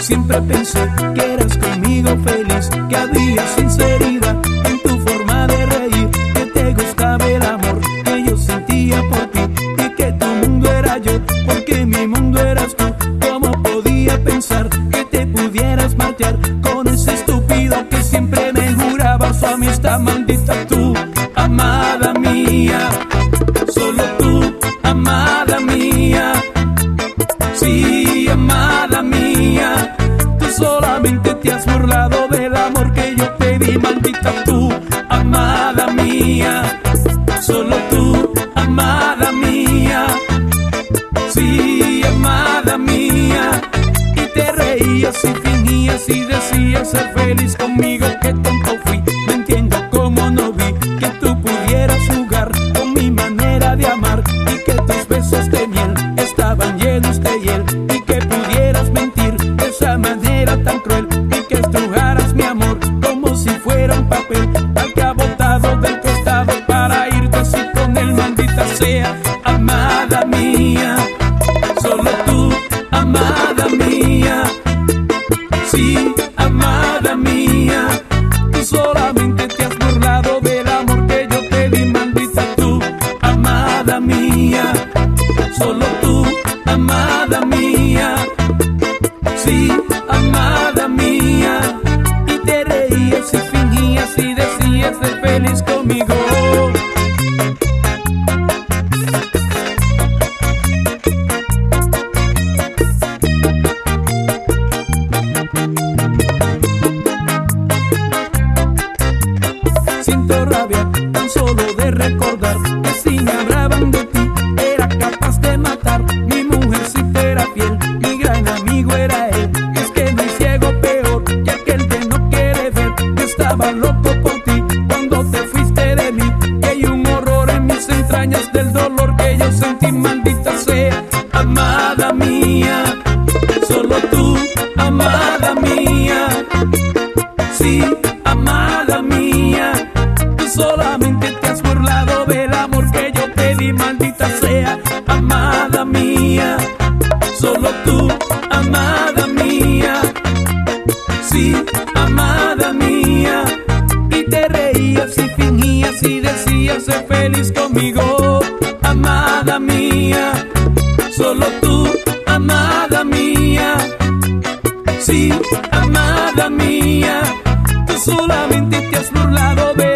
Siempre pensé que eras conmigo feliz, que había sinceridad en tu forma de reír, que te gustaba el amor que yo sentía por ti y que tu mundo era yo, porque mi mundo eras tú. ¿Cómo podía pensar que te pudieras marchar con ese estúpido que siempre me juraba su amistad? Maldita tú, amada mía, solo tú, amada mía. Sí, amada mía, tú solamente te has burlado del amor que yo te di. Maldita tú, amada mía, solo tú, amada mía. Sí, amada mía, y te reías y fingías y decías ser feliz conmigo. Qué tonto fui, no entiendo cómo no vi que tú pudieras jugar con mi manera de amar y que tus besos de miel estaban llenos de hiel, y que pudieras mentir de esa manera tan cruel, y que estrujaras mi amor como si fuera un papel al que ha botado del costado para irte así con él. Maldita sea, amada mía, solo tú, amada mía. Sí, amada mía, tú solamente te has burlado del amor que yo te di. Maldita tú, amada mía, solo tú, amada mía. Sí, amada mía, y te reías y fingías y decías ser feliz conmigo. Siento rabia tan solo de recordar que si me hablaban de ti era capaz de matar. Mi mujercita era fiel, mi gran amigo era él. Es que no hay ciego peor que aquel que no quiere ver. Yo estaba loco por ti cuando te fuiste de mí, y hay un horror en mis entrañas del dolor que yo sentí. Maldita sea, amada mía, solo tú, amada mía. Sí, amada mía, tú solamente te has burlado del amor que yo te di. Maldita sea, amada mía, solo tú, amada mía. Sí, amada mía, y te reías y fingías y decías ser feliz conmigo. Amada mía, solo tú, amada mía. Sí, amada mía, tú solamente te has burlado de